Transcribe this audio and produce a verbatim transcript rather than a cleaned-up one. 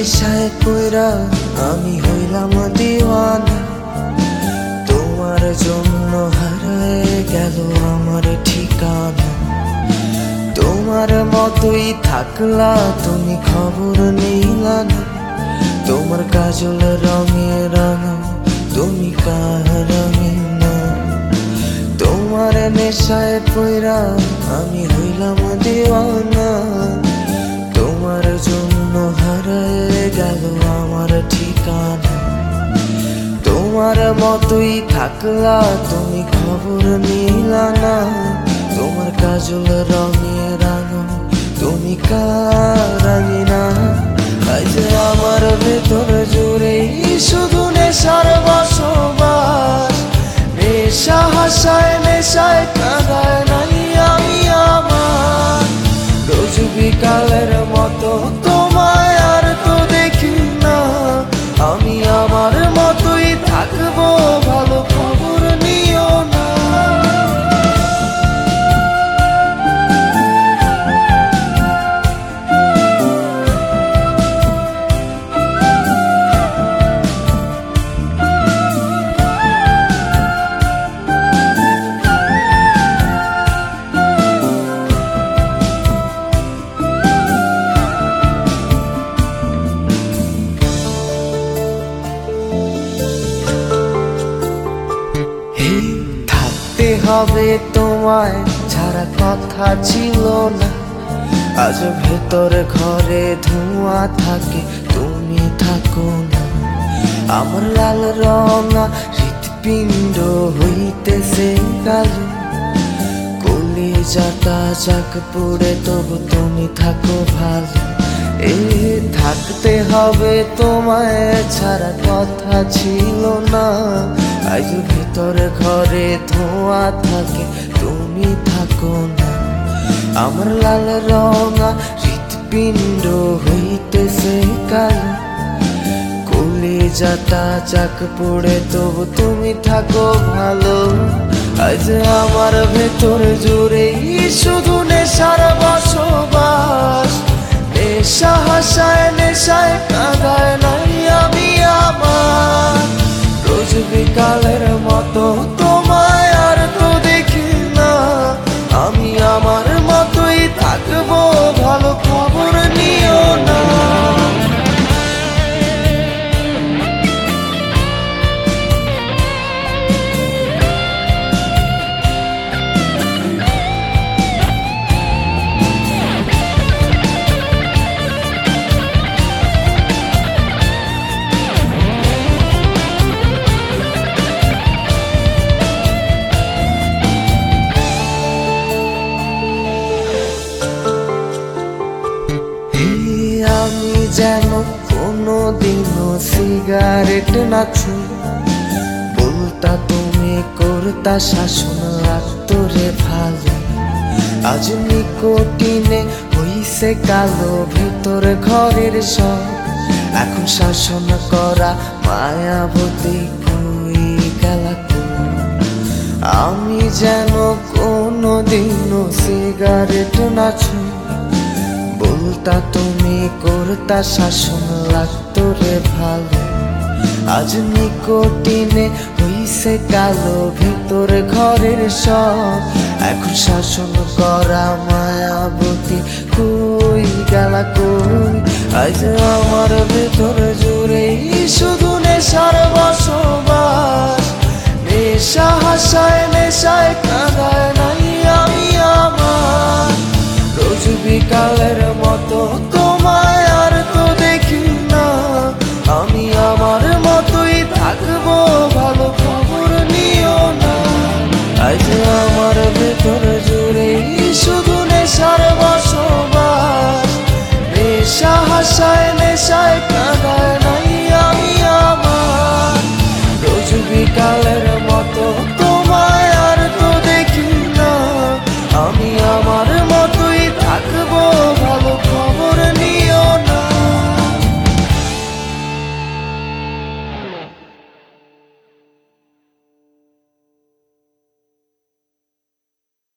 নেশায় কইরা আমি হইলাম দিওয়ানা, তোমার জন্য হারায় গেল আমার ঠিকানা। তোমার মতোই থাকলা তুমি, খবর নিলা না, তোমার কাজল রঙে রাঙা তুমি কার রঙে না। তোমার নেশায় পইরা আমি হইলাম দিওয়ানা, তোমার জন্য হারায় গেল আমার ঠিকানা। তোমার মতোই থাকলা তুমি, খবর নিলা না, তোমার কাজল রঙে রাঙা তুমি কার রঙিনা। আজ আমার ভেতর জুড়ে শুধু নেশার বসবাস, নেশা হাসায় নেশায় কাঁদায় নাই আমি আমার। রোজ বিকালের মতো তোমায় আর তো দেখি না, আমি আমার মতোই থাকবো, ভালো খবর নিও না। থাকতে হবে তোমায় ছাড়া কথা ছিল না, আজ ভেতর ঘরে ধোঁয়া থাকে তুমি থাকো না। আমার লাল রঙা হৃৎপিণ্ড হইতেছে কালো, কলিজাটা যাক পুড়ে তবু তুমি থাকো ভালো। এ থাকতে হবে তোমায় ছাড়া কথা ছিল না, আজ ভিতর ঘরে ধোঁয়া থাকে তুমি থাকো না। আমার লাল রঙা হৃৎপিণ্ড হইতেছে কালো, কলিজাটা যাক পুড়ে তবু তুমি থাকো ভালো। আজ আমার ভেতর জুড়ে শুধু নেশার বসবাস, নেশা হাসায় নেশায় কাঁদায় নাই আমি আমার। রোজ বিকালের মতো তোমায় আর তো দেখি না, আমি আমার মতোই থাকবো, ভালো খবর নিও না। আমি যেন কোনো দিনও সিগারেট না ছুঁই, বলতা তুমি করতা শাসন লাগতো রে ভালো। আজ নিকোটিনে হইছে কালো ভেতর ঘরের সব, এখন শাসন করা মায়াবতী কই গেলা কই। আমি যেন কোনো দিনও সিগারেট না ছুঁই, বলতা তুমি করতা শাসন লাগতো রে ভালো। আজ নিকোটিনে হইছে কালো ভেতর ঘরের সব, এখন শাসন করা মায়াবতী কই গেলা কই। আজ আমার ভেতর জুড়ে শুধু নেশার বসবাস, নেশা হাসায় নেশায় কাঁদায়